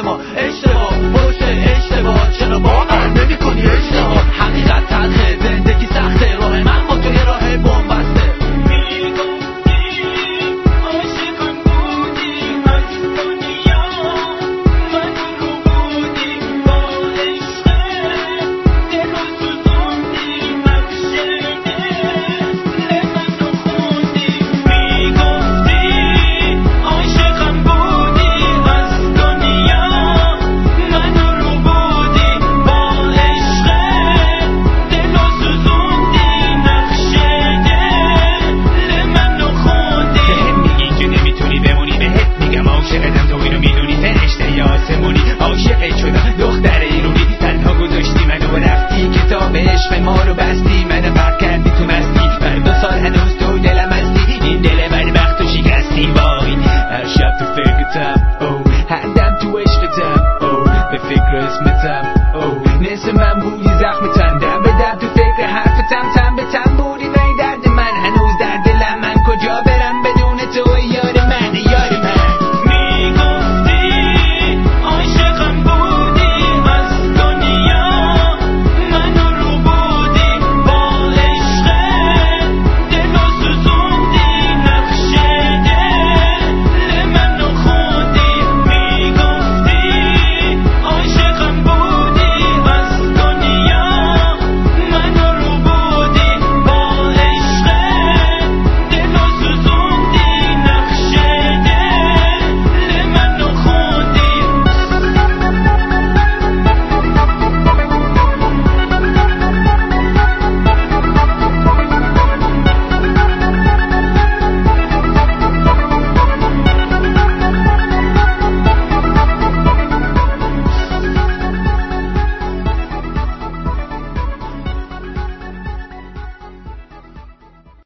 اما اشتباه باشه اشتباه چرا باور نمی‌کنی اشتباه حقیقت تلخه زندگی سخته راه من با تو یه راه بن‌بسته عشق ما رو بستی منو غرق کردی تو مستی بر 2 سال هنوز تو دلم هستی این دل بدبخت و شکستی وای هر شب تو فکرتم هر دم تو عشقتم به فکر اسمتم نصف من بود